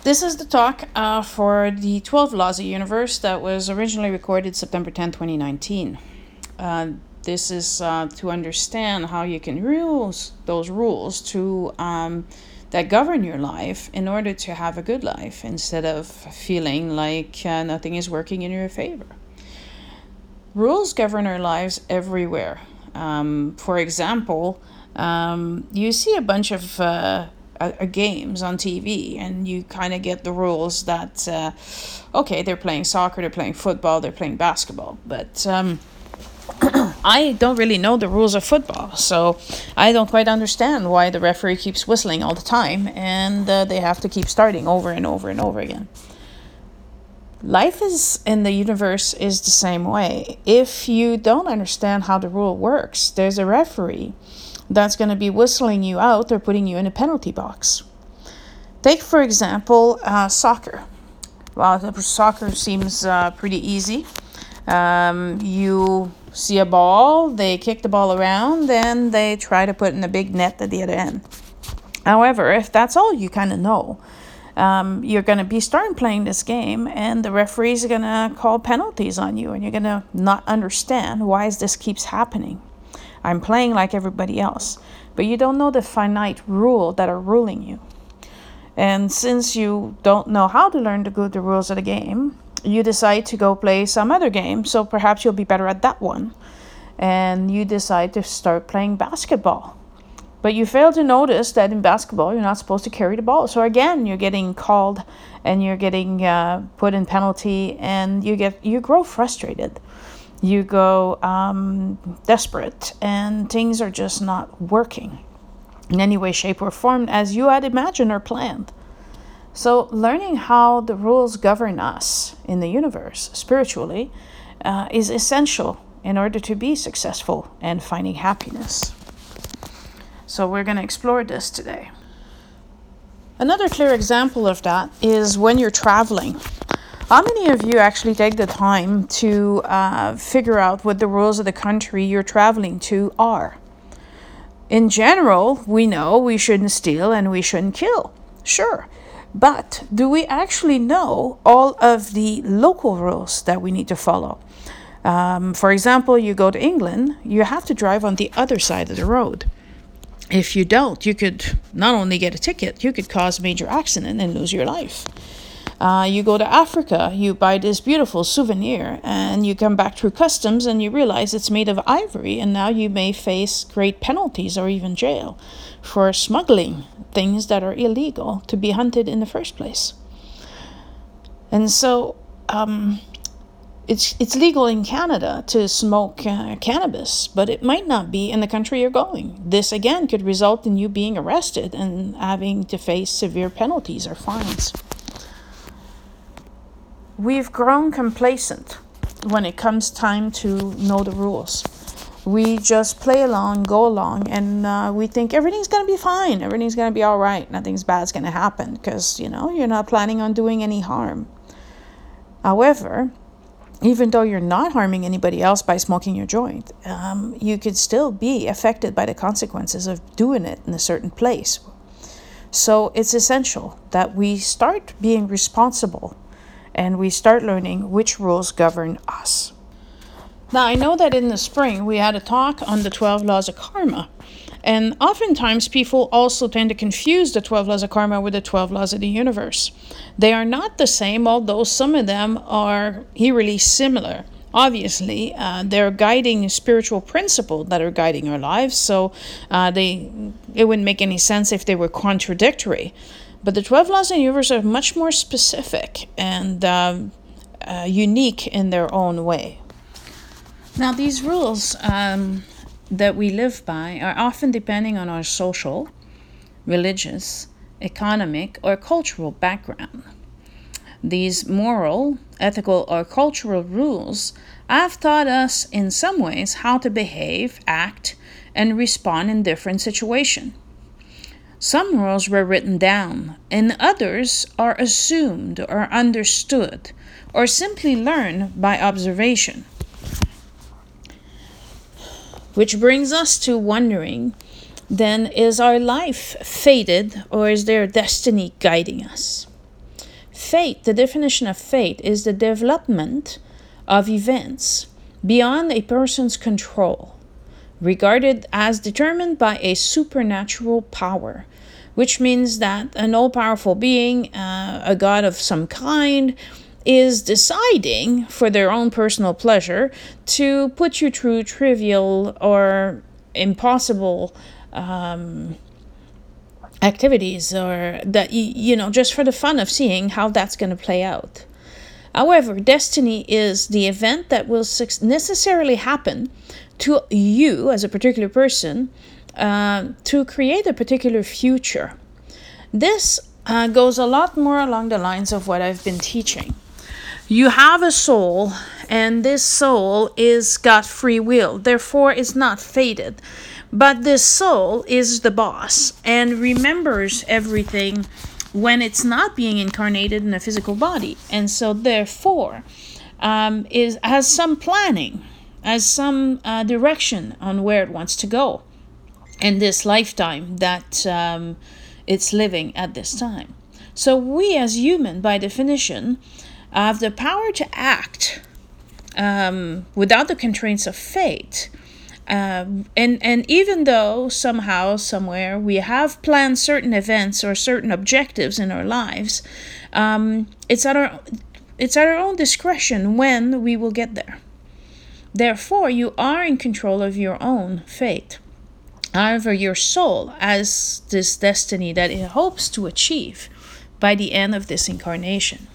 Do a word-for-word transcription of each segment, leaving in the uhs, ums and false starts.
This is the talk uh, for the twelve Laws of the Universe that was originally recorded September tenth, twenty nineteen. Uh, this is uh, to understand how you can use those rules to um, that govern your life in order to have a good life instead of feeling like uh, nothing is working in your favor. Rules govern our lives everywhere. Um, for example, um, you see a bunch of uh, uh, games on T V, and you kind of get the rules that, uh, okay, they're playing soccer, they're playing football, they're playing basketball. But um, I don't really know the rules of football, so I don't quite understand why the referee keeps whistling all the time, and uh, they have to keep starting over and over and over again. Life is in the universe is the same way. If you don't understand how the rule works, there's a referee that's going to be whistling you out or putting you in a penalty box. Take, for example, uh, soccer. Well, soccer seems uh, pretty easy. Um, you see a ball, they kick the ball around, and they try to put in a big net at the other end. However, if that's all you kind of know, Um, you're going to be starting playing this game, and the referees are going to call penalties on you, and you're going to not understand why is this keeps happening. I'm playing like everybody else, but you don't know the finite rule that are ruling you. And since you don't know how to learn the good the rules of the game, you decide to go play some other game, so perhaps you'll be better at that one. And you decide to start playing basketball. But you fail to notice that in basketball, you're not supposed to carry the ball. So again, you're getting called and you're getting uh, put in penalty, and you get you grow frustrated. You go um, desperate, and things are just not working in any way, shape, or form as you had imagined or planned. So learning how the rules govern us in the universe spiritually uh, is essential in order to be successful and finding happiness. So we're going to explore this today. Another clear example of that is when you're traveling. How many of you actually take the time to uh, figure out what the rules of the country you're traveling to are? In general, we know we shouldn't steal and we shouldn't kill. Sure. But do we actually know all of the local rules that we need to follow? Um, for example, you go to England, you have to drive on the other side of the road. If you don't, you could not only get a ticket, you could cause a major accident and lose your life. Uh, you go to Africa, you buy this beautiful souvenir, and you come back through customs and you realize it's made of ivory, and now you may face great penalties or even jail for smuggling things that are illegal to be hunted in the first place. And so um, it's it's legal in Canada to smoke uh, cannabis, but it might not be in the country you're going. This again could result in you being arrested and having to face severe penalties or fines. We've grown complacent when it comes time to know the rules. We just play along, go along, and uh, we think everything's going to be fine. Everything's going to be all right. Nothing's bad's going to happen because, you know, you're not planning on doing any harm. However, even though you're not harming anybody else by smoking your joint, um, you could still be affected by the consequences of doing it in a certain place. So it's essential that we start being responsible and we start learning which rules govern us. Now, I know that in the spring we had a talk on the twelve laws of karma. And oftentimes people also tend to confuse the twelve laws of karma with the twelve laws of the universe. They are not the same, although some of them are eerily similar. Obviously, uh, they're guiding spiritual principles that are guiding our lives, so uh, they it wouldn't make any sense if they were contradictory. But the twelve laws of the universe are much more specific and uh, uh, unique in their own way. Now, these rules um, that we live by are often depending on our social, religious, economic, or cultural background. These moral, ethical, or cultural rules have taught us in some ways how to behave, act, and respond in different situations. Some rules were written down, and others are assumed or understood, or simply learned by observation. Which brings us to wondering, then, is our life fated, or is there destiny guiding us? Fate, the definition of fate, is the development of events beyond a person's control, regarded as determined by a supernatural power, which means that an all-powerful being, uh, a god of some kind, is deciding for their own personal pleasure to put you through trivial or impossible um, activities, or that you, you know, just for the fun of seeing how that's going to play out. However, destiny is the event that will necessarily happen to you as a particular person uh, to create a particular future. This uh, goes a lot more along the lines of what I've been teaching. You have a soul, and this soul is got free will, therefore it's not fated. But this soul is the boss and remembers everything when it's not being incarnated in a physical body, and so therefore um, is has some planning, has some uh, direction on where it wants to go in this lifetime that um, it's living at this time. So we as human, by definition, have the power to act um, without the constraints of fate. Um, and, and even though somehow, somewhere, we have planned certain events or certain objectives in our lives, um, it's at our it's at our own discretion when we will get there. Therefore, you are in control of your own fate. However, your soul has this destiny that it hopes to achieve by the end of this incarnation.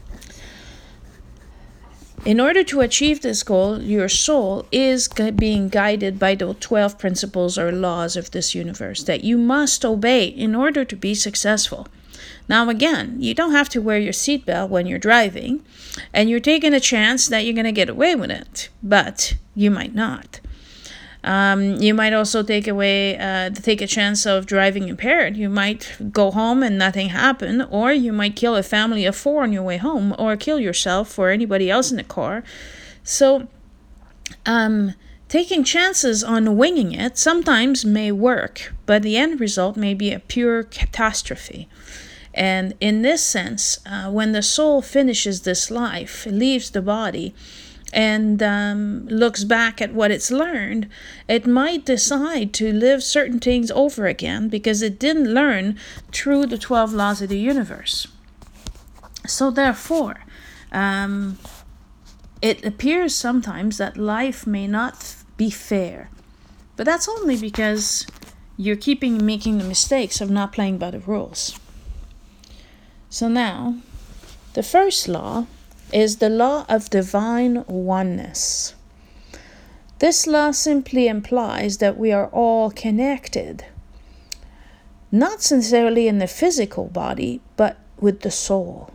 In order to achieve this goal, your soul is being guided by the twelve principles or laws of this universe that you must obey in order to be successful. Now again, you don't have to wear your seatbelt when you're driving, and you're taking a chance that you're going to get away with it, but you might not. Um, you might also take away, uh, take a chance of driving impaired. You might go home and nothing happen, or you might kill a family of four on your way home, or kill yourself or anybody else in the car. So, um, taking chances on winging it sometimes may work, but the end result may be a pure catastrophe. And in this sense, uh, when the soul finishes this life, leaves the body, and um, looks back at what it's learned, it might decide to live certain things over again because it didn't learn through the twelve laws of the universe. So therefore, um, it appears sometimes that life may not be fair. But that's only because you're keeping making the mistakes of not playing by the rules. So now, the first law is the law of divine oneness. This law simply implies that we are all connected, not necessarily in the physical body, but with the soul.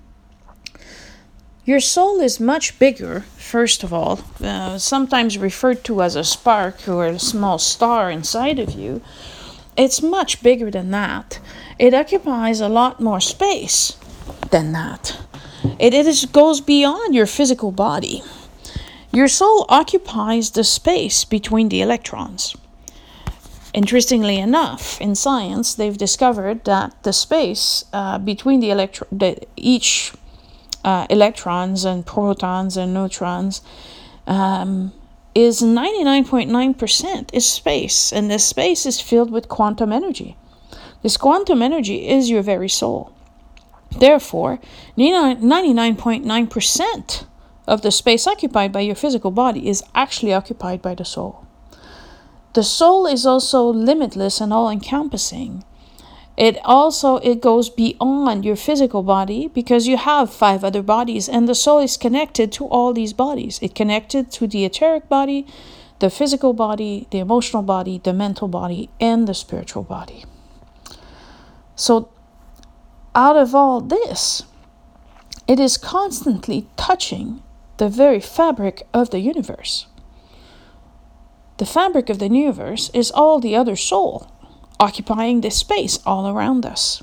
Your soul is much bigger, first of all, uh, sometimes referred to as a spark or a small star inside of you. It's much bigger than that. It occupies a lot more space than that. It, it is, goes beyond your physical body. Your soul occupies the space between the electrons. Interestingly enough, in science, they've discovered that the space uh, between the electro- the, each uh, electrons and protons and neutrons um, is ninety-nine point nine percent is space, and this space is filled with quantum energy. This quantum energy is your very soul. Therefore, ninety-nine point nine percent of the space occupied by your physical body is actually occupied by the soul. The soul is also limitless and all-encompassing. It also it goes beyond your physical body because you have five other bodies, and the soul is connected to all these bodies. It's connected to the etheric body, the physical body, the emotional body, the mental body, and the spiritual body. So, out of all this, it is constantly touching the very fabric of the universe. The fabric of the universe is all the other soul, occupying this space all around us.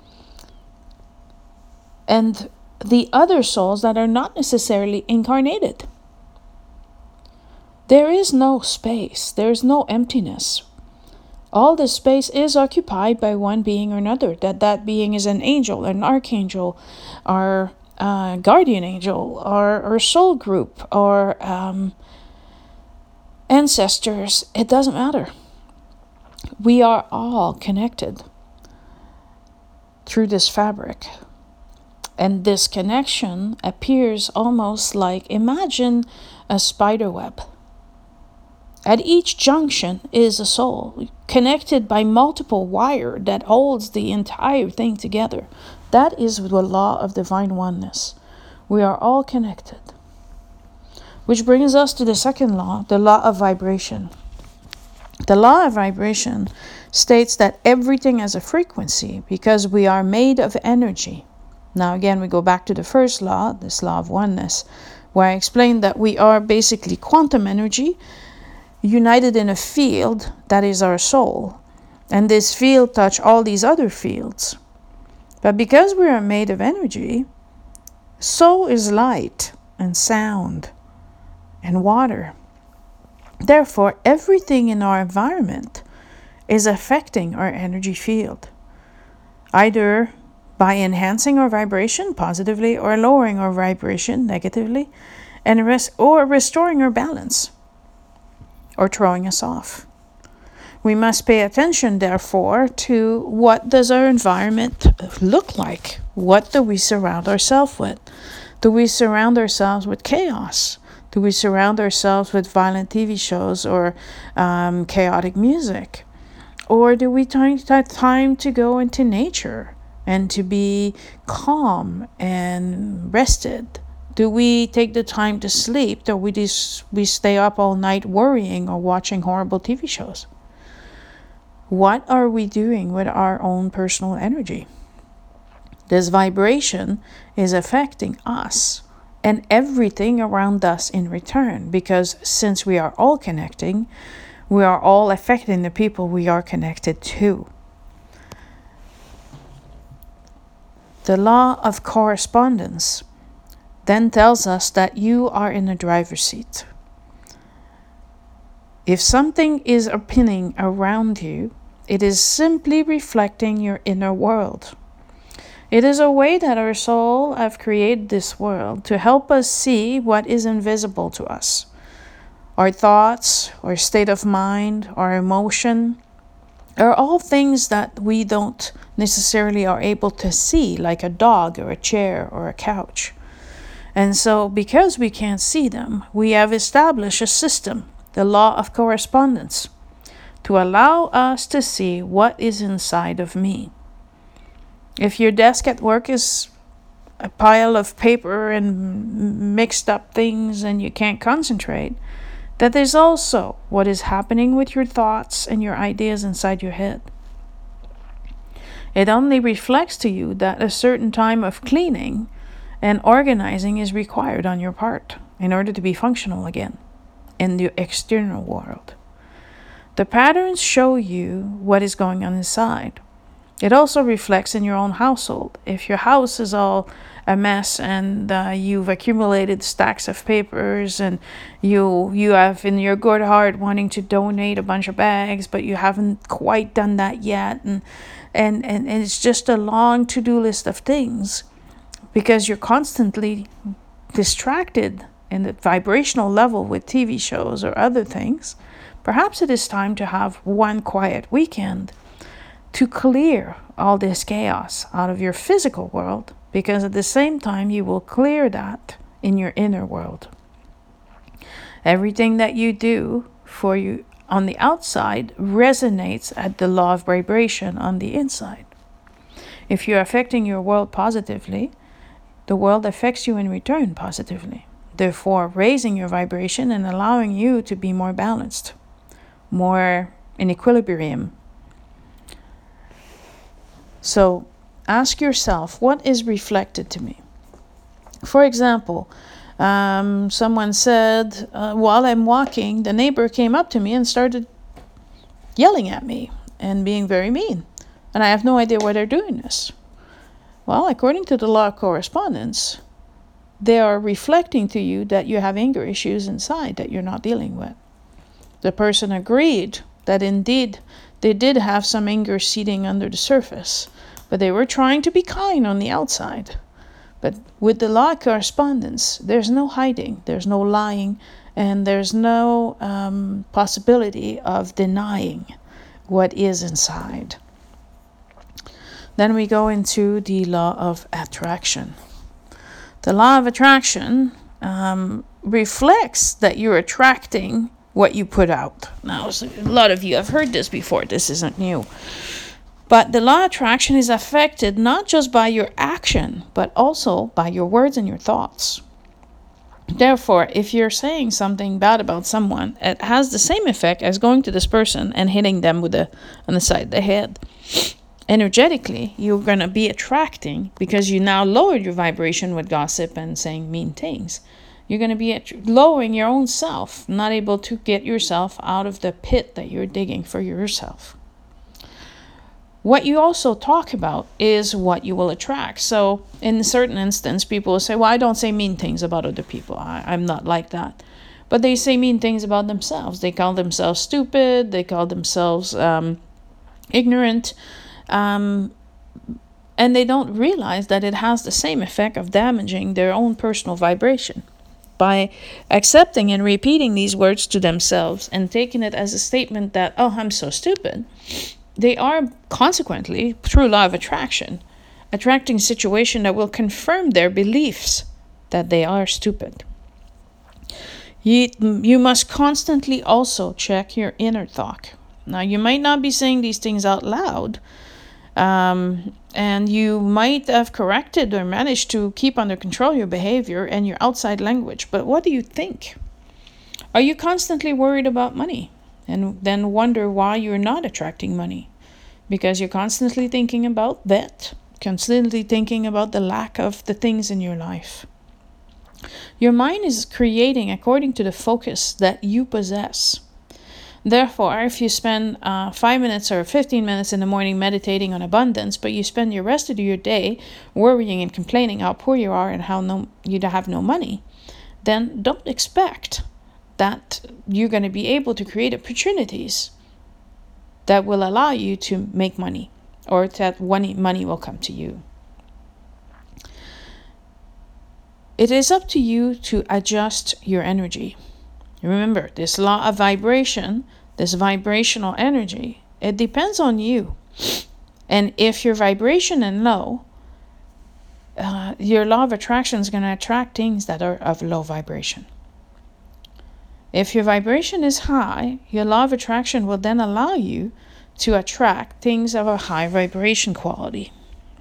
And the other souls that are not necessarily incarnated. There is no space, there is no emptiness All this space is occupied by one being or another. That that being is an angel, an archangel, our uh, guardian angel, our, our soul group, or um, ancestors. It doesn't matter. We are all connected through this fabric. And this connection appears almost like, imagine a spider web. At each junction is a soul, connected by multiple wire that holds the entire thing together. That is the law of divine oneness. We are all connected. Which brings us to the second law, the law of vibration. The law of vibration states that everything has a frequency because we are made of energy. Now again, we go back to the first law, this law of oneness, where I explained that we are basically quantum energy united in a field that is our soul. And this field touches all these other fields. But because we are made of energy, so is light and sound and water. Therefore, everything in our environment is affecting our energy field, either by enhancing our vibration positively or lowering our vibration negatively, and res- or restoring our balance or throwing us off. We must pay attention, therefore, to what does our environment look like? What do we surround ourselves with? Do we surround ourselves with chaos? Do we surround ourselves with violent T V shows or um, chaotic music? Or do we take time to go into nature and to be calm and rested? Do we take the time to sleep? Do we just we stay up all night worrying or watching horrible T V shows? What are we doing with our own personal energy? This vibration is affecting us and everything around us in return, because since we are all connecting, we are all affecting the people we are connected to. The law of correspondence then tells us that you are in the driver's seat. If something is happening around you, it is simply reflecting your inner world. It is a way that our soul have created this world to help us see what is invisible to us. Our thoughts, our state of mind, our emotion are all things that we don't necessarily are able to see, like a dog or a chair or a couch. And so because we can't see them, we have established a system, the law of correspondence, to allow us to see what is inside of me. If your desk at work is a pile of paper and mixed up things and you can't concentrate, that is also what is happening with your thoughts and your ideas inside your head. It only reflects to you that a certain time of cleaning and organizing is required on your part in order to be functional again in the external world. The patterns show you what is going on inside. It also reflects in your own household. If your house is all a mess and uh, you've accumulated stacks of papers and you you have in your good heart wanting to donate a bunch of bags, but you haven't quite done that yet, and and, and, and it's just a long to-do list of things because you're constantly distracted in the vibrational level with T V shows or other things, perhaps it is time to have one quiet weekend to clear all this chaos out of your physical world, because at the same time you will clear that in your inner world. Everything that you do for you on the outside resonates at the law of vibration on the inside. If you're affecting your world positively, the world affects you in return positively, therefore raising your vibration and allowing you to be more balanced, more in equilibrium. So ask yourself, what is reflected to me? For example, um, someone said, uh, while I'm walking, the neighbor came up to me and started yelling at me and being very mean. And I have no idea why they're doing this. Well, according to the law of correspondence, they are reflecting to you that you have anger issues inside that you're not dealing with. The person agreed that indeed They did have some anger seething under the surface, but they were trying to be kind on the outside. But with the law of correspondence, there's no hiding, there's no lying, and there's no um, possibility of denying what is inside. Then we go into the law of attraction. The law of attraction um, reflects that you're attracting what you put out. Now, a lot of you have heard this before. This isn't new. But the law of attraction is affected not just by your action, but also by your words and your thoughts. Therefore, if you're saying something bad about someone, it has the same effect as going to this person and hitting them with a on the side of the head. Energetically, you're going to be attracting, because you now lowered your vibration with gossip and saying mean things. You're going to be at- lowering your own self, not able to get yourself out of the pit that you're digging for yourself. What you also talk about is what you will attract. So in a certain instance, people will say, well, I don't say mean things about other people. I, I'm not like that. But they say mean things about themselves. They call themselves stupid. They call themselves um, ignorant. Um, and they don't realize that it has the same effect of damaging their own personal vibration. By accepting and repeating these words to themselves and taking it as a statement that, oh, I'm so stupid, they are consequently, through law of attraction, attracting a situation that will confirm their beliefs that they are stupid. You, you must constantly also check your inner talk. Now, you might not be saying these things out loud, um, and you might have corrected or managed to keep under control your behavior and your outside language, but what do you think? Are you constantly worried about money? And then wonder why you're not attracting money? Because you're constantly thinking about that, constantly thinking about the lack of the things in your life. Your mind is creating according to the focus that you possess. Therefore, if you spend uh, five minutes or fifteen minutes in the morning meditating on abundance, but you spend your rest of your day worrying and complaining how poor you are and how no, you have no money, then don't expect that you're going to be able to create opportunities that will allow you to make money, or that money will come to you. It is up to you to adjust your energy. Remember, this law of vibration, this vibrational energy, it depends on you. And if your vibration is low, uh, your law of attraction is going to attract things that are of low vibration. If your vibration is high, your law of attraction will then allow you to attract things of a high vibration quality.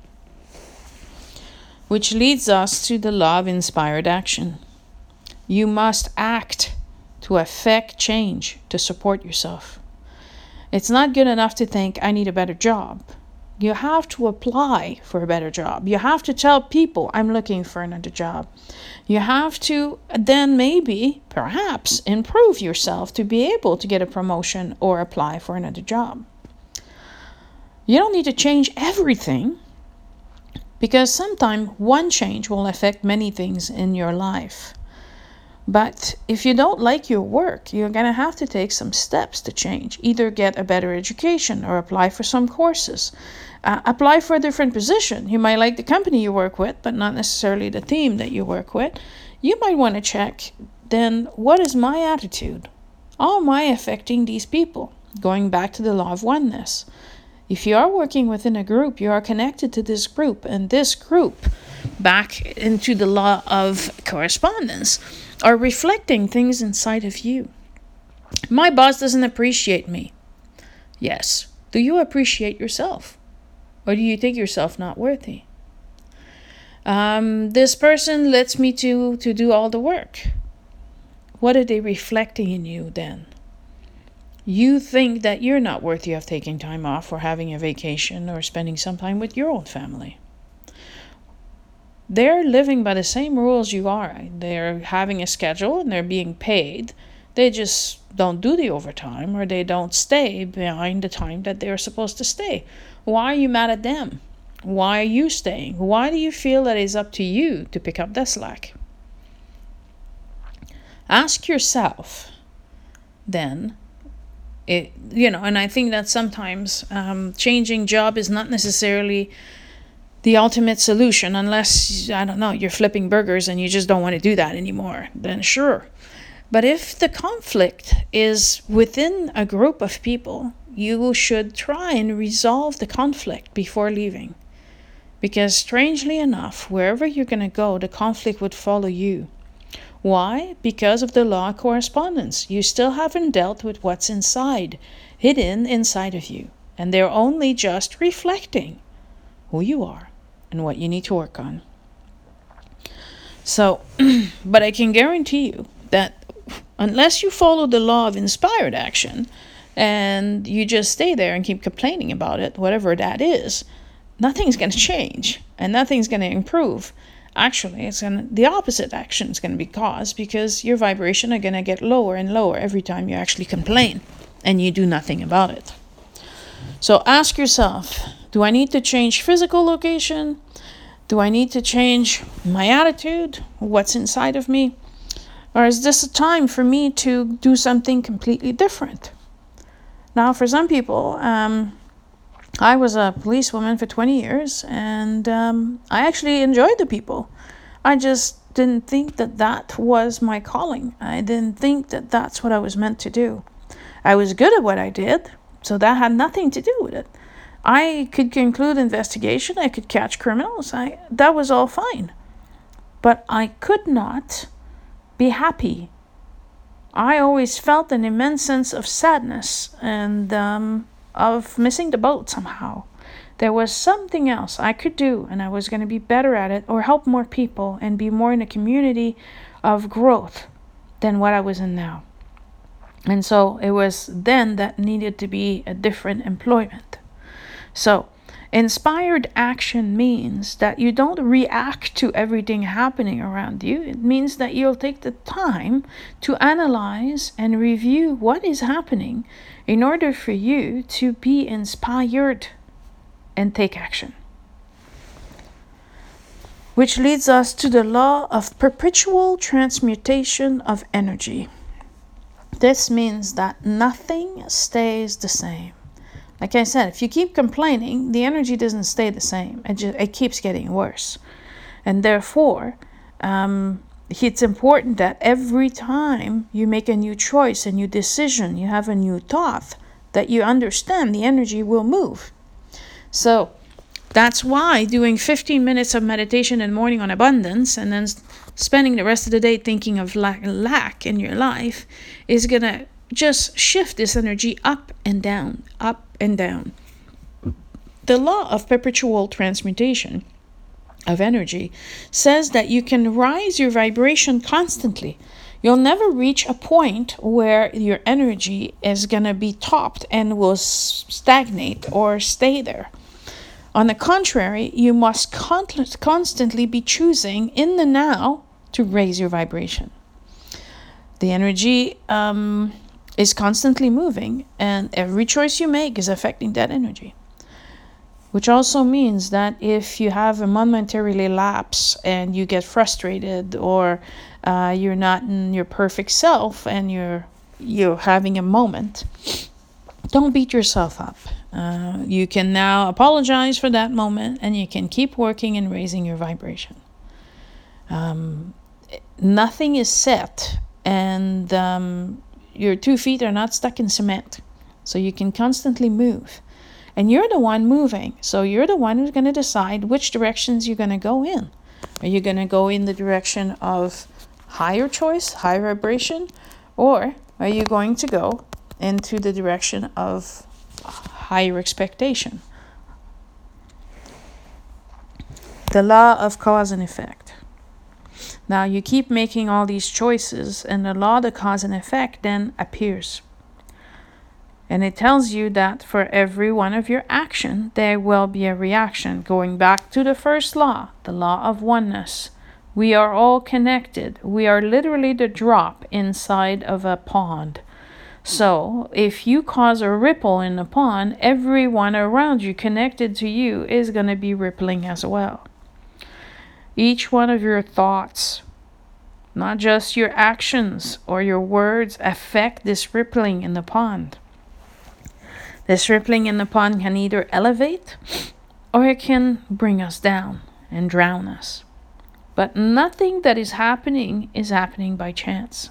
Which leads us to the law of inspired action. You must act to affect change, to support yourself. It's not good enough to think, I need a better job. You have to apply for a better job. You have to tell people, I'm looking for another job. You have to then maybe, perhaps, improve yourself to be able to get a promotion or apply for another job. You don't need to change everything, because sometimes one change will affect many things in your life. But if you don't like your work, you're going to have to take some steps to change. Either get a better education or apply for some courses. Uh, apply for a different position. You might like the company you work with, but not necessarily the team that you work with. You might want to check, then, what is my attitude? How am I affecting these people? Going back to the law of oneness. If you are working within a group, you are connected to this group, and this group, back into the law of correspondence, are reflecting things inside of you. My boss doesn't appreciate me. Yes. Do you appreciate yourself? Or do you think yourself not worthy? Um, this person lets me to, to do all the work. What are they reflecting in you then? You think that you're not worthy of taking time off or having a vacation or spending some time with your own family. They're living by the same rules you are. They're having a schedule and they're being paid. They just don't do the overtime, or they don't stay behind the time that they're supposed to stay. Why are you mad at them? Why are you staying? Why do you feel that it's up to you to pick up the slack? Ask yourself, then, It, you know, and I think that sometimes um, changing job is not necessarily the ultimate solution, unless, I don't know, you're flipping burgers and you just don't want to do that anymore, then sure. But if the conflict is within a group of people, you should try and resolve the conflict before leaving. Because strangely enough, wherever you're going to go, the conflict would follow you. Why? Because of the law of correspondence. You still haven't dealt with what's inside, hidden inside of you. And they're only just reflecting who you are and what you need to work on. So, but I can guarantee you that unless you follow the law of inspired action and you just stay there and keep complaining about it, whatever that is, nothing's going to change and nothing's going to improve. Actually, it's gonna, the opposite action is going to be caused, because your vibration are going to get lower and lower every time you actually complain and you do nothing about it. So ask yourself, do I need to change physical location? Do I need to change my attitude? What's inside of me? Or is this a time for me to do something completely different? Now, for some people, um, I was a policewoman for twenty years, and um, I actually enjoyed the people. I just didn't think that that was my calling. I didn't think that that's what I was meant to do. I was good at what I did, so that had nothing to do with it. I could conclude investigation, I could catch criminals, I that was all fine. But I could not be happy. I always felt an immense sense of sadness and um, of missing the boat somehow. There was something else I could do, and I was going to be better at it, or help more people and be more in a community of growth than what I was in now. And so it was then that needed to be a different employment. So inspired action means that you don't react to everything happening around you. It means that you'll take the time to analyze and review what is happening in order for you to be inspired and take action. Which leads us to the law of perpetual transmutation of energy. This means that nothing stays the same. Like I said, if you keep complaining, the energy doesn't stay the same. It just, it keeps getting worse. And therefore, um, it's important that every time you make a new choice, a new decision, you have a new thought, that you understand the energy will move. So that's why doing fifteen minutes of meditation in the morning on abundance, and then spending the rest of the day thinking of lack, lack in your life, is going to just shift this energy up and down, up and down. The law of perpetual transmutation of energy says that you can rise your vibration constantly. You'll never reach a point where your energy is going to be topped and will stagnate or stay there. On the contrary, you must con- constantly be choosing in the now to raise your vibration. The energy um, is constantly moving, and every choice you make is affecting that energy. Which also means that if you have a momentary lapse and you get frustrated, or uh, you're not in your perfect self and you're you're having a moment, don't beat yourself up. Uh, you can now apologize for that moment, and you can keep working and raising your vibration. Um, nothing is set, and um, your two feet are not stuck in cement, so you can constantly move. And you're the one moving, so you're the one who's going to decide which directions you're going to go in. Are you going to go in the direction of higher choice, high vibration, or are you going to go into the direction of higher expectation? The law of cause and effect. Now you keep making all these choices, and the law of cause and effect then appears. And it tells you that for every one of your action, there will be a reaction. Going back to the first law, the law of oneness. We are all connected. We are literally the drop inside of a pond. So if you cause a ripple in the pond, everyone around you connected to you is going to be rippling as well. Each one of your thoughts, not just your actions or your words, affect this rippling in the pond. This rippling in the pond can either elevate or it can bring us down and drown us. But nothing that is happening is happening by chance.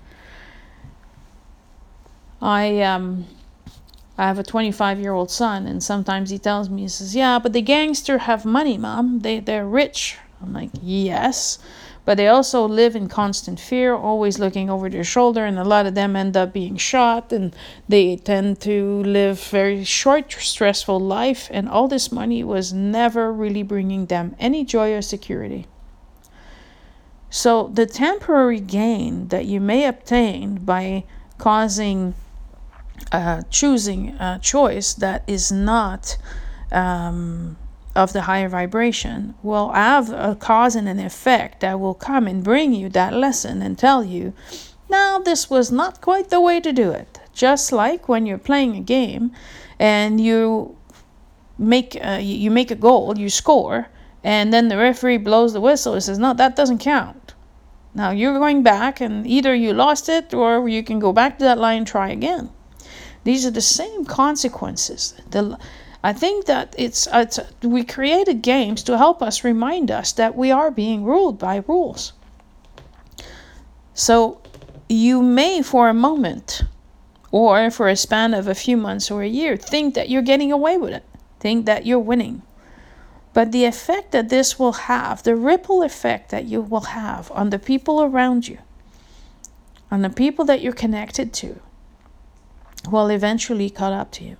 I um I have a twenty-five-year-old son, and sometimes he tells me, he says, yeah, but the gangsters have money, Mom. They, they're rich. I'm like, yes, but they also live in constant fear, always looking over their shoulder, and a lot of them end up being shot, and they tend to live very short, stressful life, and all this money was never really bringing them any joy or security. So the temporary gain that you may obtain by causing Uh, choosing a choice that is not um, of the higher vibration will have a cause and an effect that will come and bring you that lesson and tell you, now this was not quite the way to do it. Just like when you're playing a game and you make uh, you make a goal, you score, and then the referee blows the whistle and says, no, that doesn't count. Now you're going back, and either you lost it or you can go back to that line and try again. These are the same consequences. The, I think that it's, it's we created games to help us remind us that we are being ruled by rules. So you may for a moment, or for a span of a few months or a year, think that you're getting away with it, think that you're winning. But the effect that this will have, the ripple effect that you will have on the people around you, on the people that you're connected to, will eventually caught up to you.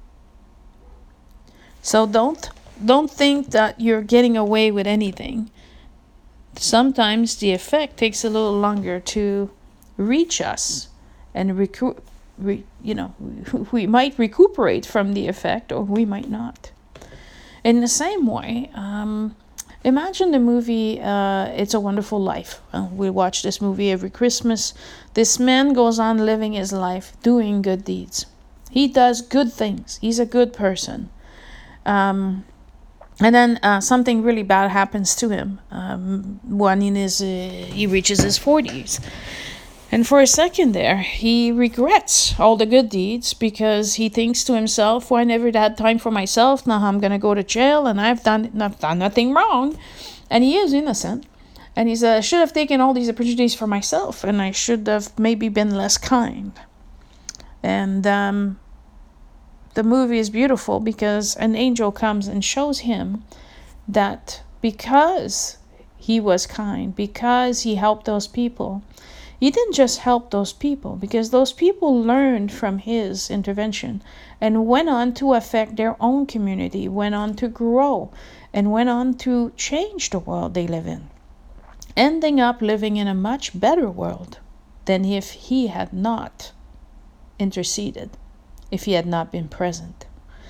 So don't don't think that you're getting away with anything. Sometimes the effect takes a little longer to reach us, and recu- re- you know we might recuperate from the effect, or we might not. In the same way, um, imagine the movie uh, It's a Wonderful Life. Uh, we watch this movie every Christmas. This man goes on living his life, doing good deeds. He does good things. He's a good person. Um, and then uh, something really bad happens to him. Um, when in his, uh, he reaches his forties. And for a second there, he regrets all the good deeds, because he thinks to himself, well, I never had time for myself. Now I'm going to go to jail, and I've done, I've done nothing wrong. And he is innocent. And he said, I should have taken all these opportunities for myself, and I should have maybe been less kind. And um, the movie is beautiful because an angel comes and shows him that because he was kind, because he helped those people, he didn't just help those people, because those people learned from his intervention and went on to affect their own community, went on to grow, and went on to change the world they live in, ending up living in a much better world than if he had not interceded, if he had not been present.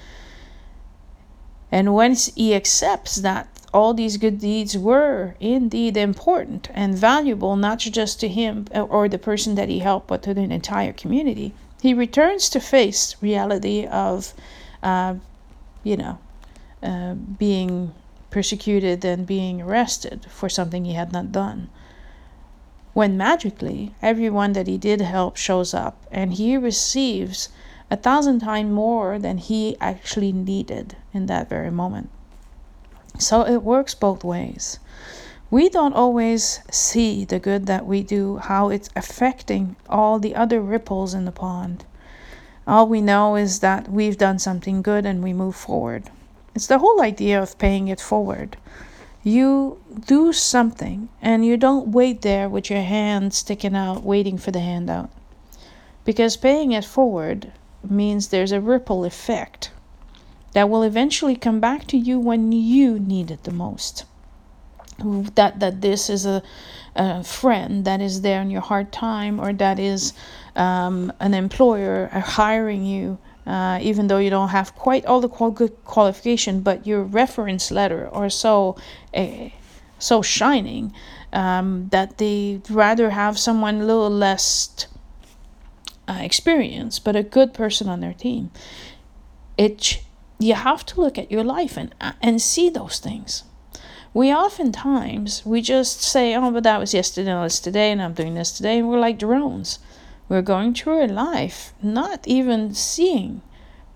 And once he accepts that all these good deeds were indeed important and valuable, not just to him or the person that he helped, but to the entire community, he returns to face reality of, uh, you know, uh, being persecuted and being arrested for something he had not done. When magically, everyone that he did help shows up, and he receives a thousand times more than he actually needed in that very moment. So it works both ways. We don't always see the good that we do, how it's affecting all the other ripples in the pond. All we know is that we've done something good and we move forward. It's the whole idea of paying it forward. You do something and you don't wait there with your hand sticking out waiting for the handout. Because paying it forward means there's a ripple effect that will eventually come back to you when you need it the most. That that this is a, a friend that is there in your hard time, or that is um, an employer hiring you, uh, even though you don't have quite all the qual- good qualification, but your reference letter or so uh, so shining um, that they'd rather have someone a little less uh, experienced, but a good person on their team. It you have to look at your life and and see those things. We oftentimes, we just say, oh, but that was yesterday, and it's today, and I'm doing this today, and we're like drones. We're going through our life, not even seeing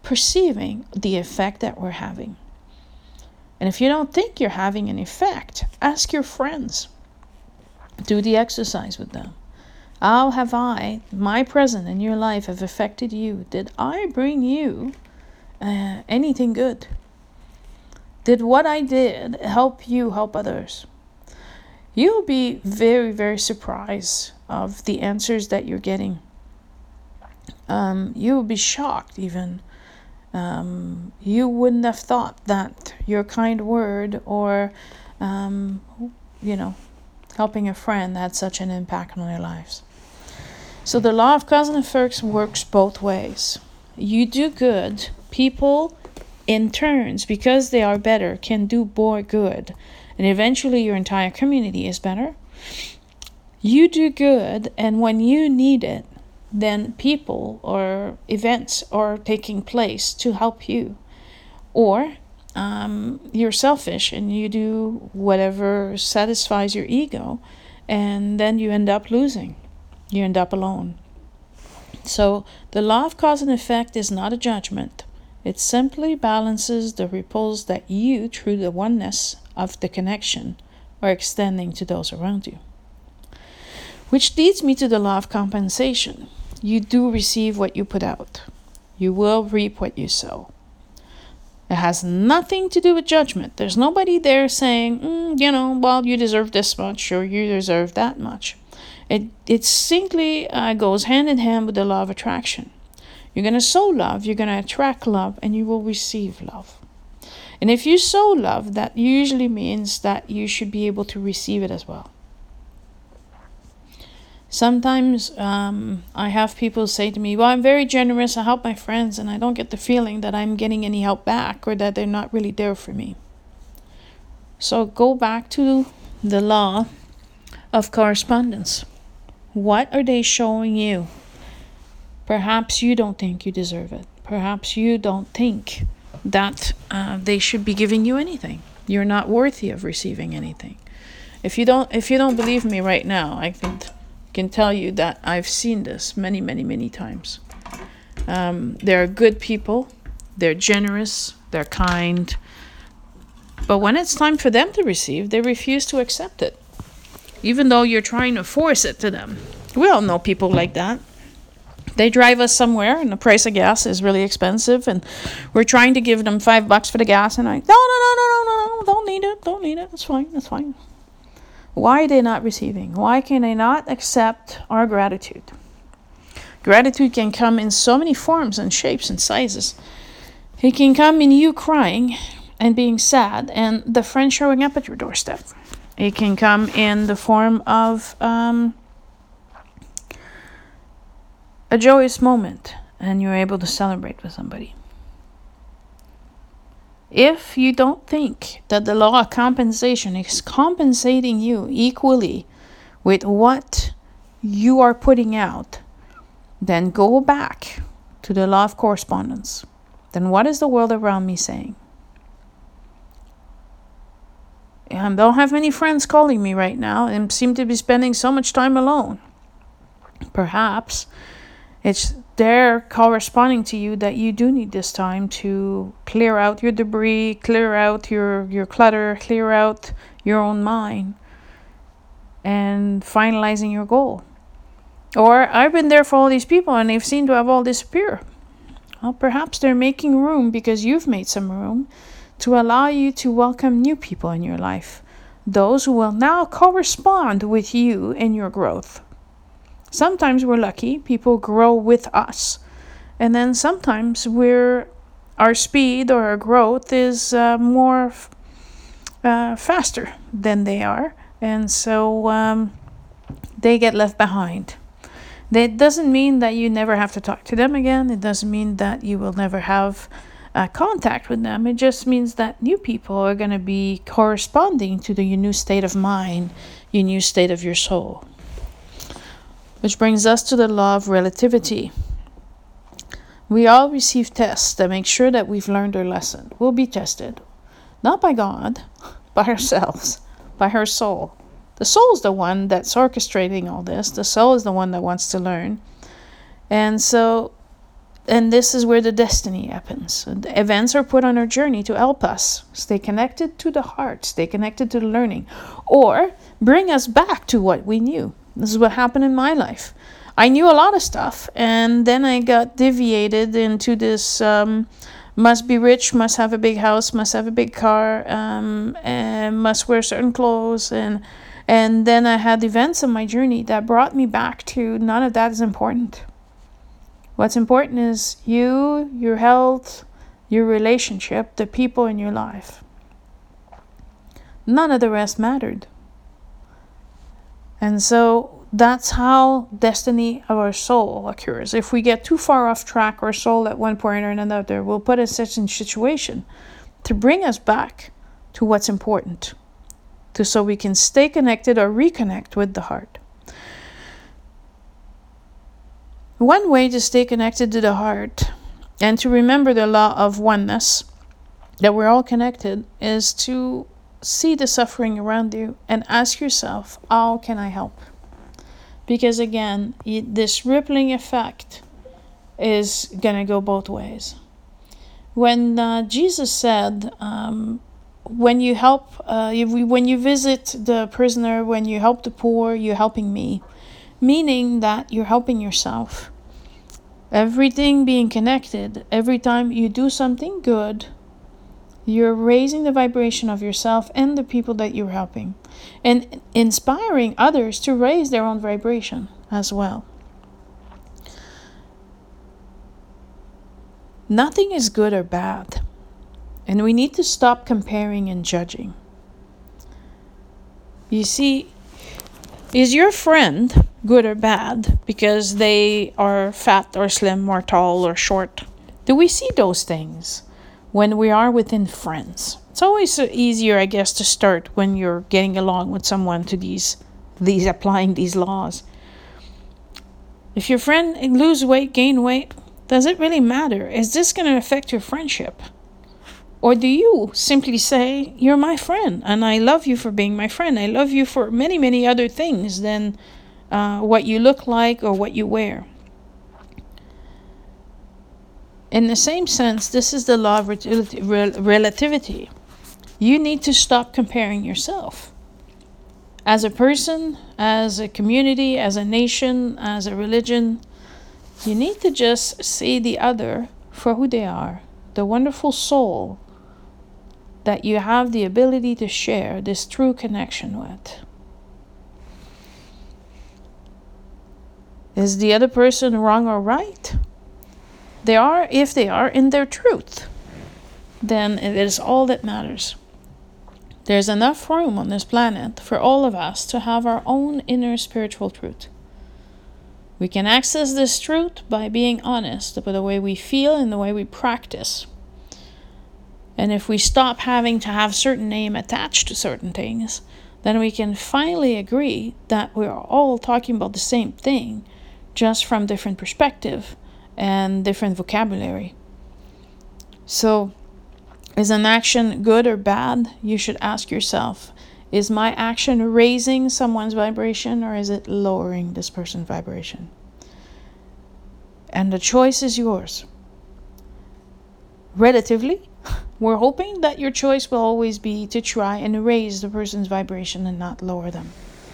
perceiving the effect that we're having. And if you don't think you're having an effect, ask your friends. Do the exercise with them. How have I, my presence in your life, have affected you? Did I bring you uh, anything good? Did what I did help you help others? You'll be very, very surprised of the answers that you're getting. Um, you will be shocked even. Um, you wouldn't have thought that your kind word or, um, you know, helping a friend had such an impact on their lives. So the law of cause and effect works both ways. You do good, people in turns, because they are better, can do more good. And eventually your entire community is better. You do good, and when you need it, then people or events are taking place to help you. Or um, you're selfish and you do whatever satisfies your ego, and then you end up losing. You end up alone. So the law of cause and effect is not a judgment. It simply balances the ripples that you, through the oneness of the connection, are extending to those around you. Which leads me to the law of compensation. You do receive what you put out. You will reap what you sow. It has nothing to do with judgment. There's nobody there saying, mm, you know, well, you deserve this much or you deserve that much. It it simply uh, goes hand in hand with the law of attraction. You're going to sow love, you're going to attract love, and you will receive love. And if you sow love, that usually means that you should be able to receive it as well. Sometimes um, I have people say to me, well, I'm very generous, I help my friends, and I don't get the feeling that I'm getting any help back or that they're not really there for me. So go back to the law of correspondence. What are they showing you? Perhaps you don't think you deserve it. Perhaps you don't think that uh, they should be giving you anything. You're not worthy of receiving anything. If you don't, if you don't believe me right now, I can can tell you that I've seen this many, many, many times. Um, they're good people. They're generous. They're kind. But when it's time for them to receive, they refuse to accept it, even though you're trying to force it to them. We all know people like that. They drive us somewhere and the price of gas is really expensive and we're trying to give them five bucks for the gas and I, no, no, no, no, no, no, no, don't need it, don't need it, it's fine, it's fine. Why are they not receiving? Why can they not accept our gratitude? Gratitude can come in so many forms and shapes and sizes. It can come in you crying and being sad and the friend showing up at your doorstep. It can come in the form of um, a joyous moment and you're able to celebrate with somebody. If you don't think that the law of compensation is compensating you equally with what you are putting out, then go back to the law of correspondence. Then what is the world around me saying? I don't have many friends calling me right now and seem to be spending so much time alone. Perhaps it's they're corresponding to you that you do need this time to clear out your debris, clear out your, your clutter, clear out your own mind, and finalizing your goal. Or I've been there for all these people and they've seemed to have all disappear. Well, perhaps they're making room because you've made some room to allow you to welcome new people in your life. Those who will now correspond with you in your growth. Sometimes we're lucky, people grow with us. And then sometimes we're, our speed or our growth is uh, more uh, faster than they are. And so um, they get left behind. That doesn't mean that you never have to talk to them again. It doesn't mean that you will never have uh, contact with them. It just means that new people are going to be corresponding to the your new state of mind, your new state of your soul. Which brings us to the law of relativity. We all receive tests that make sure that we've learned our lesson. We'll be tested, not by God, by ourselves, by our soul. The soul is the one that's orchestrating all this. The soul is the one that wants to learn. And so and this is where the destiny happens. The events are put on our journey to help us stay connected to the heart, stay connected to the learning, or bring us back to what we knew. This is what happened in my life. I knew a lot of stuff, and then I got deviated into this um, must be rich, must have a big house, must have a big car, um, and must wear certain clothes. And, and then I had events on my journey that brought me back to none of that is important. What's important is you, your health, your relationship, the people in your life. None of the rest mattered. And so that's how destiny of our soul occurs. If we get too far off track, our soul at one point or another will put us in such a situation to bring us back to what's important, to so we can stay connected or reconnect with the heart. One way to stay connected to the heart and to remember the law of oneness, that we're all connected, is to see the suffering around you and ask yourself, how can I help? Because again, this rippling effect is going to go both ways. When uh, Jesus said, um, when you help, uh, when you visit the prisoner, when you help the poor, you're helping me. Meaning that you're helping yourself. Everything being connected, every time you do something good, you're raising the vibration of yourself and the people that you're helping. And inspiring others to raise their own vibration as well. Nothing is good or bad. And we need to stop comparing and judging. You see, is your friend good or bad because they are fat or slim or tall or short? Do we see those things when we are within friends? It's always easier, I guess, to start when you're getting along with someone to these, these applying these laws. If your friend lose weight, gain weight, does it really matter? Is this going to affect your friendship? Or do you simply say, you're my friend, and I love you for being my friend. I love you for many, many other things than uh, what you look like or what you wear. In the same sense, this is the law of relativity. You need to stop comparing yourself. As a person, as a community, as a nation, as a religion, you need to just see the other for who they are, the wonderful soul that you have the ability to share this true connection with. Is the other person wrong or right? They are, if they are in their truth, then it is all that matters. There's enough room on this planet for all of us to have our own inner spiritual truth. We can access this truth by being honest about the way we feel and the way we practice. And if we stop having to have certain name attached to certain things, then we can finally agree that we are all talking about the same thing, just from different perspective and different vocabulary. So, is an action good or bad? You should ask yourself, is my action raising someone's vibration or is it lowering this person's vibration? And the choice is yours. Relatively, we're hoping that your choice will always be to try and raise the person's vibration and not lower them.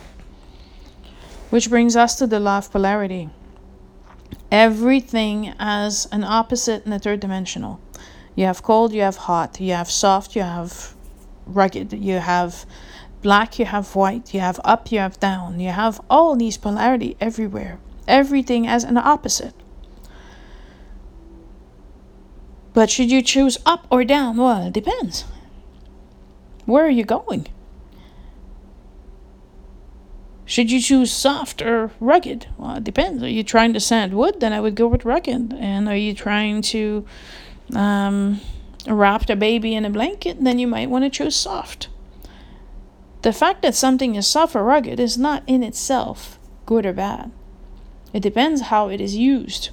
Which brings us to the law of polarity. Everything has an opposite in the third dimensional. You have cold, you have hot, you have soft, you have rugged, you have black, you have white, you have up, you have down. You have all these polarity everywhere. Everything has an opposite. But should you choose up or down? Well, it depends. Where are you going? Should you choose soft or rugged? Well, it depends. Are you trying to sand wood? Then I would go with rugged. And are you trying to um, wrap the baby in a blanket? Then you might want to choose soft. The fact that something is soft or rugged is not in itself good or bad. It depends how it is used.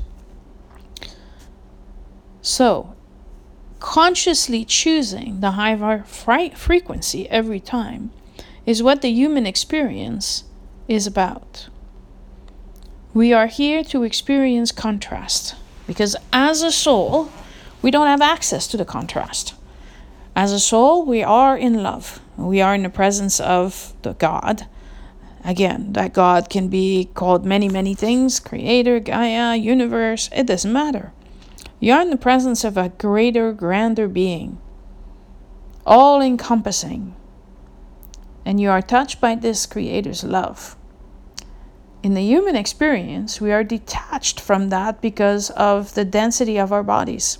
So, consciously choosing the high frequency every time is what the human experience is about. We are here to experience contrast. Because as a soul, we don't have access to the contrast. As a soul, we are in love. We are in the presence of the God. Again, that God can be called many, many things. Creator, Gaia, universe. It doesn't matter. You are in the presence of a greater, grander being. All-encompassing. And you are touched by this Creator's love. In the human experience, we are detached from that because of the density of our bodies.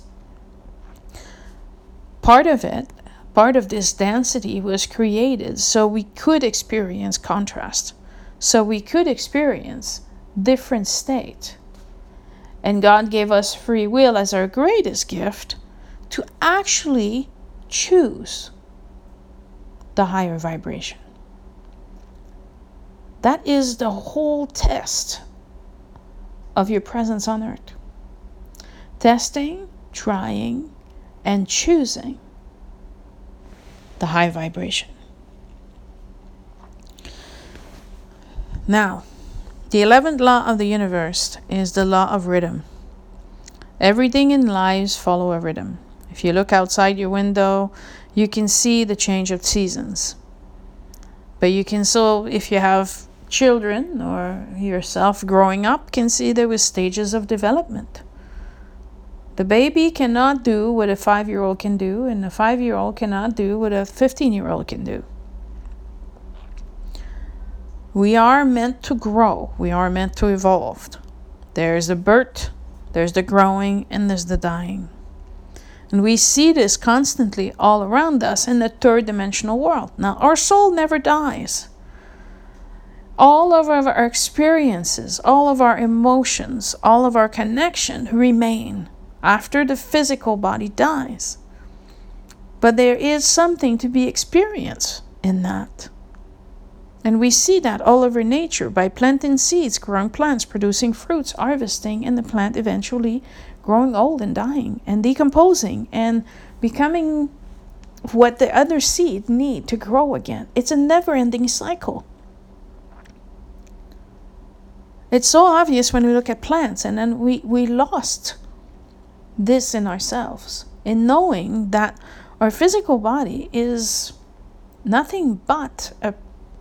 Part of it, part of this density was created so we could experience contrast, so we could experience different state. And God gave us free will as our greatest gift to actually choose the higher vibration. That is the whole test of your presence on earth. Testing, trying, and choosing the high vibration. Now, the eleventh law of the universe is the law of rhythm. Everything in lives follow a rhythm. If you look outside your window, you can see the change of seasons. But you can still, if you have children or yourself growing up, can see there was stages of development. The baby cannot do what a five-year-old can do, and a five-year-old cannot do what a fifteen-year-old can do. We are meant to grow. We are meant to evolve. There's the birth, there's the growing, and there's the dying. And we see this constantly all around us in the third dimensional world. Now, our soul never dies. All of our experiences, all of our emotions, all of our connection remain after the physical body dies. But there is something to be experienced in that. And we see that all over nature by planting seeds, growing plants, producing fruits, harvesting, and the plant eventually growing old and dying and decomposing and becoming what the other seed need to grow again. It's a never-ending cycle. It's so obvious when we look at plants, and then we, we lost this in ourselves, in knowing that our physical body is nothing but a,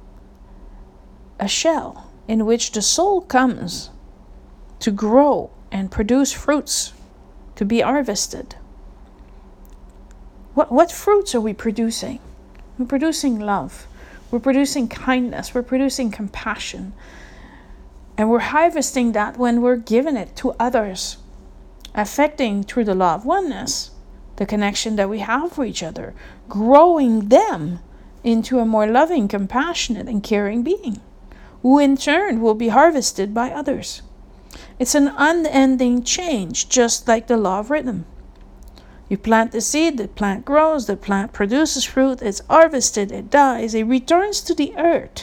a shell in which the soul comes to grow and produce fruits to be harvested. What, what fruits are we producing? We're producing love. We're producing kindness. We're producing compassion. And we're harvesting that when we're giving it to others, affecting through the law of oneness, the connection that we have for each other, growing them into a more loving, compassionate, and caring being, who in turn will be harvested by others. It's an unending change, just like the law of rhythm. You plant the seed, the plant grows, the plant produces fruit, it's harvested, it dies, it returns to the earth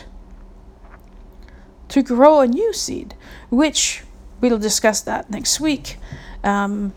to grow a new seed, which we'll discuss that next week. Um,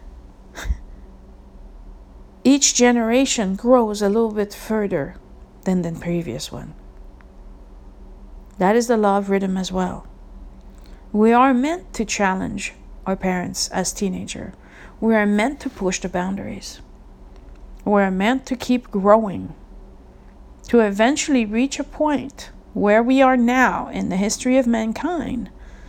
each generation grows a little bit further than the previous one. That is the law of rhythm as well. We are meant to challenge our parents as teenagers. We are meant to push the boundaries. We are meant to keep growing, to eventually reach a point where we are now in the history of mankind,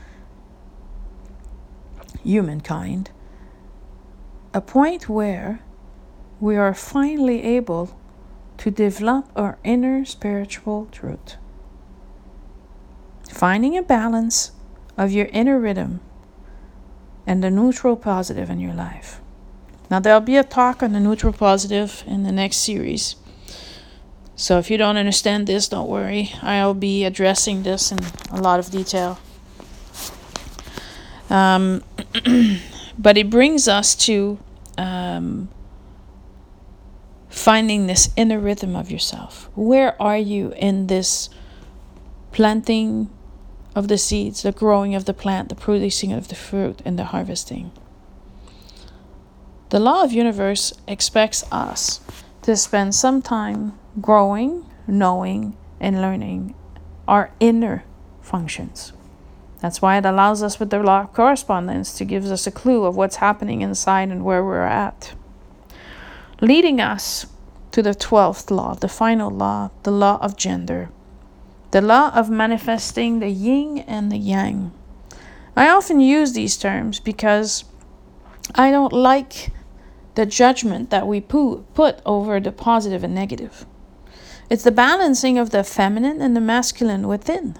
humankind, a point where we are finally able to develop our inner spiritual truth. Finding a balance of your inner rhythm and the neutral positive in your life. Now, there'll be a talk on the neutral positive in the next series. So if you don't understand this, don't worry. I'll be addressing this in a lot of detail. Um, but it brings us to um, finding this inner rhythm of yourself. Where are you in this planting of the seeds, the growing of the plant, the producing of the fruit, and the harvesting? The law of universe expects us to spend some time growing, knowing, and learning our inner functions. That's why it allows us with the law of correspondence to give us a clue of what's happening inside and where we're at. Leading us to the twelfth law, the final law, the law of gender. The law of manifesting the yin and the yang. I often use these terms because I don't like the judgment that we put over the positive and negative. It's the balancing of the feminine and the masculine within.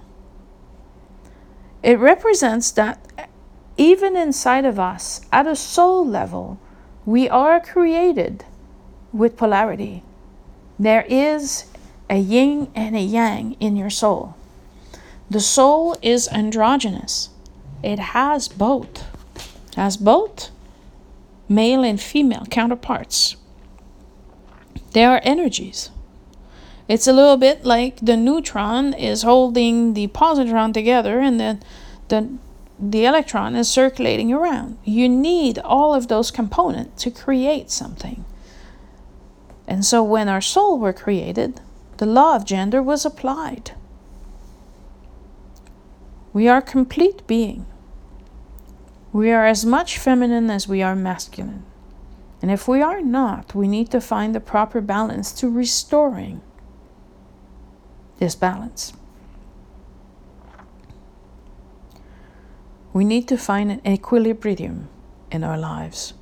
It represents that even inside of us, at a soul level, we are created with polarity. There is a yin and a yang in your soul. The soul is androgynous. It has both. It has both male and female counterparts. They are energies. It's a little bit like the neutron is holding the positron together and the, the, the electron is circulating around. You need all of those components to create something. And so when our soul were created, the law of gender was applied. We are complete being. We are as much feminine as we are masculine. And if we are not, we need to find the proper balance to restoring this balance. We need to find an equilibrium in our lives.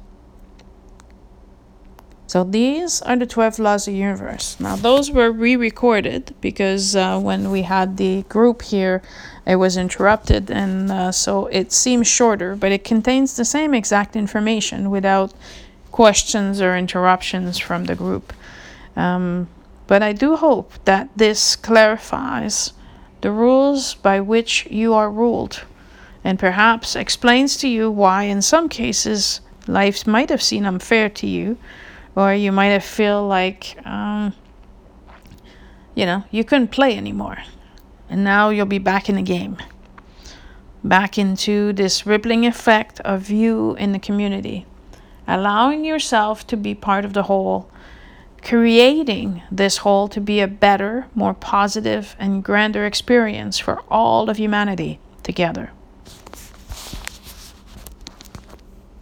So these are the twelve laws of the universe. Now those were re-recorded because uh, when we had the group here, it was interrupted, and uh, so it seems shorter, but it contains the same exact information without questions or interruptions from the group. Um, but I do hope that this clarifies the rules by which you are ruled, and perhaps explains to you why in some cases life might have seemed unfair to you, or you might have feel like, um, you know, you couldn't play anymore. And now you'll be back in the game. Back into this rippling effect of you in the community. Allowing yourself to be part of the whole. Creating this whole to be a better, more positive, and grander experience for all of humanity together.